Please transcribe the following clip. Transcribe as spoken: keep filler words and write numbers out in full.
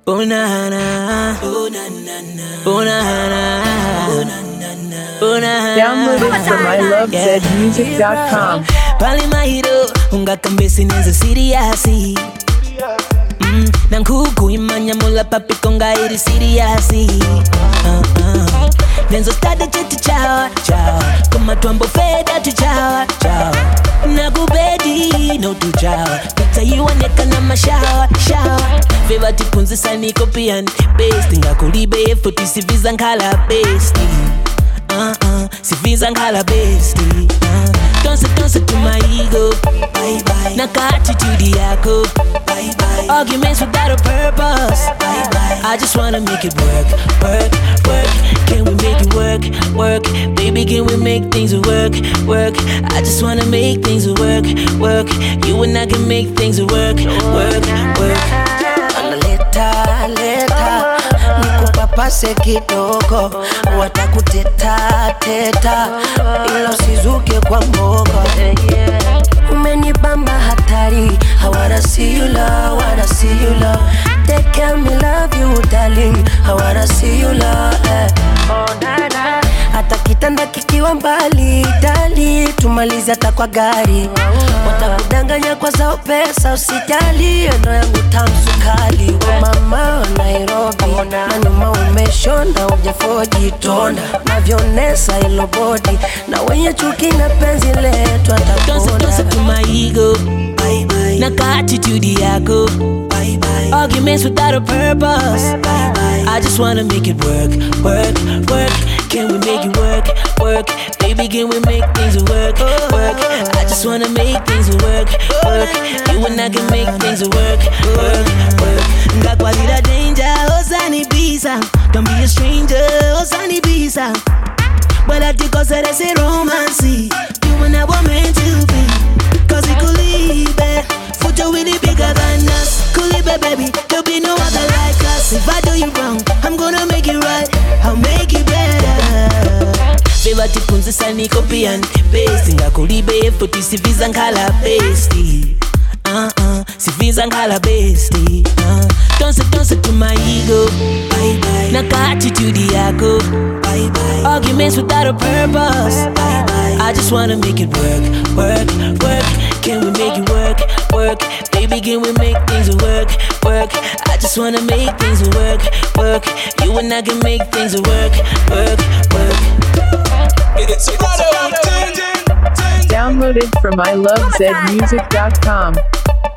Oh na na, oh na na na, oh na na, oh na na na, oh na. Download it from I love zed music dot com. Pali mahiro, unga kambesi neza siriasi. Mm, nankuku imanya mula papi konga iri siriasi. Uh uh. Nenzo stade cheti chawa chawa, kuma tuambo feda tu chawa chawa. Nakubedi no tu chawa, pita yuaneka na mashawa shawa. Feva tipunzi sani copy and paste, ngakulibe futi siviza nkala besti. Uh uh, siviza nkala besti. Uh. Don't say, don't say to my ego. Bye bye. Naka attitude yako. Bye bye. Arguments without a purpose. Bye bye. I just wanna make it work, work, work. Can we make it work, work? Baby, can we make things work, work? I just wanna make things work, work. You and I can make things work, work, work. Leta, leta, nikupapase kidogo, watakuteta, teta, ila usizuke kwa mbogo. Umenibamba hatari, I wanna see you love, wanna see you love. Take care me love you darling, I wanna see you love. Eh. Hata kitanda kikiwa mbali, dali, tumalize hata kwa gari. Watakudanganya kwa zao pesa, usijali, endo yangu tamu sukali. We mama wa Nairobi, na nyuma umeshona, ujafoji tonda. Navyonesa ilo body, na wenye chuki na penzi letu atakuona. Don't say, don't say to my ego. Bye bye. Naka attitude yako. Bye bye. Arguments without a purpose. Bye bye. I just wanna make it work, work, work. Can we make it work, work? Baby, can we make things work, work? I just wanna make things work, work. You and I can make things work, work, work. Ngakwalira danger, Osani Bisa. Don't be a stranger, Osani Bisa. But I think cause that's a romance. You and I were meant to be. Cause it could leave it. Future really bigger than us. Could leave it, baby. There'll be no other like us. If I do you wrong, I'm gonna make it right. I'll make it better. Feva tipunzi sani copy and paste. Ngakulibe futi siviza nkala besti. Uh uh, siviza nkala besti. Uh. Don't say, don't say to my ego. Bye bye. Naka attitude yako. Bye bye. Arguments without a purpose. Bye bye. I just wanna make it work, work, work. Can we make it work, work? Baby, can we make things work, work? I just wanna make things work, work. You and I can make things work, work, work. It's a Download it from I love zed music dot com.